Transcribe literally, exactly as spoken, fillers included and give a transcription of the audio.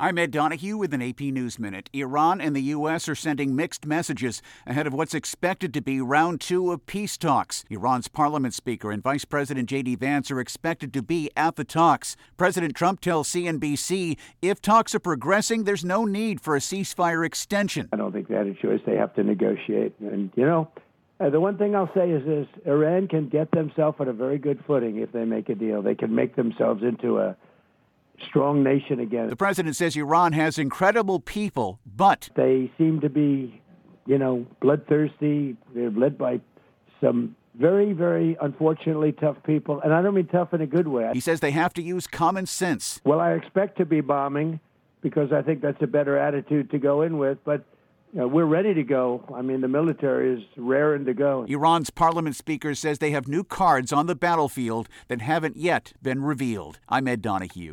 I'm Ed Donahue with an A P News Minute. Iran and the U S are sending mixed messages ahead of what's expected to be round two of peace talks. Iran's parliament speaker and Vice President J D Vance are expected to be at the talks. President Trump tells C N B C if talks are progressing, there's no need for a ceasefire extension. I don't think they had a choice. They have to negotiate. And, you know, uh, the one thing I'll say is this: Iran can get themselves on a very good footing if they make a deal. They can make themselves into a strong nation again. The president says Iran has incredible people, but they seem to be, you know, bloodthirsty. They're led by some very, very unfortunately tough people. And I don't mean tough in a good way. He says they have to use common sense. Well, I expect to be bombing because I think that's a better attitude to go in with. But you know, we're ready to go. I mean, the military is raring to go. Iran's parliament speaker says they have new cards on the battlefield that haven't yet been revealed. I'm Ed Donahue.